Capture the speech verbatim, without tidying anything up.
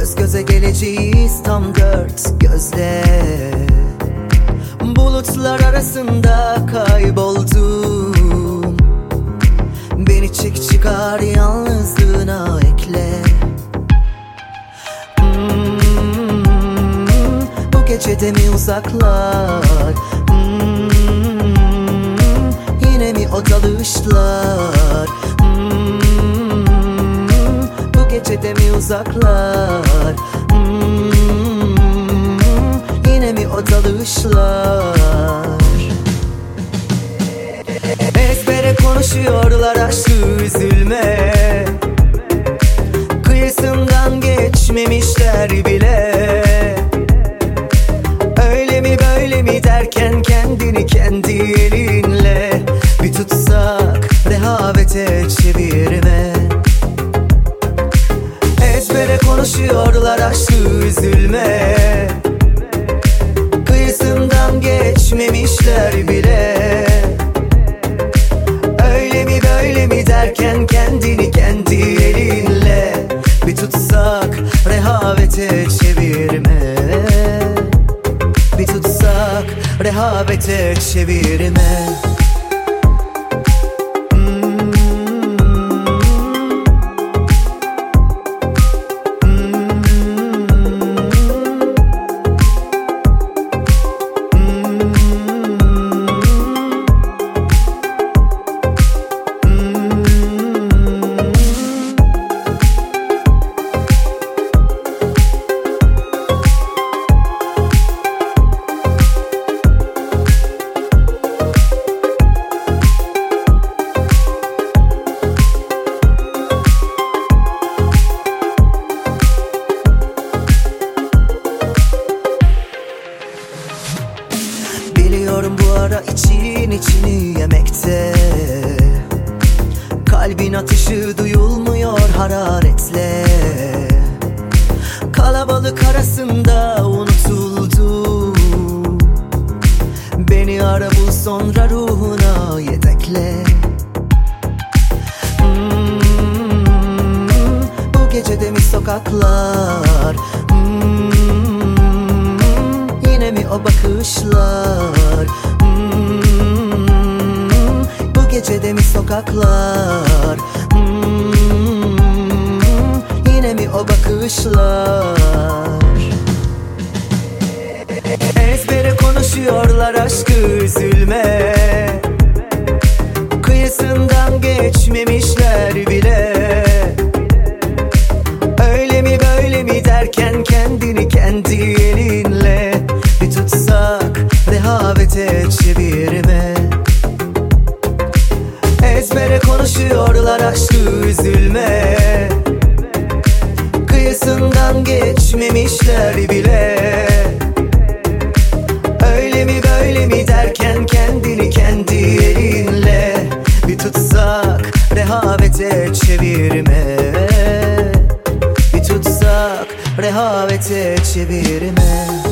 Göz göze geleceğiz tam dört gözle. Bulutlar arasında kayboldum. Beni çek çıkar yalnızlığına ekle. hmm, Bu gecede mi uzaklar? hmm, Yine mi o dalışlar? hmm, Bu gecede mi uzaklar? hmm, Yine mi o dalışlar? Ezbere konuşuyorlar aşkı, üzülme. Kıyısından geçmemişler bile. Öyle mi böyle mi derken kendini kendi elinle bir tutsak, rehavete çevirme. Ezbere konuşuyorlar aşkı, üzülme. Kıyısından geçmemişler bile. Öyle mi böyle mi derken kendini kendi elinle bir tutsak, rehavete çevirme. Bir tutsak, rehavete çevirme. Biliyorum bu ara için içini yemekte. Kalbin atışı duyulmuyor hararetle. Kalabalık arasında unutuldu. Beni ara bul, sonra ruhuna yedekle. hmm, Bu gecede mi sokaklar? hmm, Yine mi o bakışlar? hmm, Bu gecede mi sokaklar? hmm, Yine mi o bakışlar? Ezbere konuşuyorlar aşkı, üzülme. Kıyısından geçmemişler bile. Öyle mi böyle mi derken kendini kendi elinle bir tutsak, rehavete çevirme. Ezbere konuşuyorlar aşkı, üzülme. Kıyısından geçmemişler bile. Öyle mi böyle mi derken kendini kendi elinle bir tutsak, rehavete çevirme. Bir tutsak, rehavete çevirme.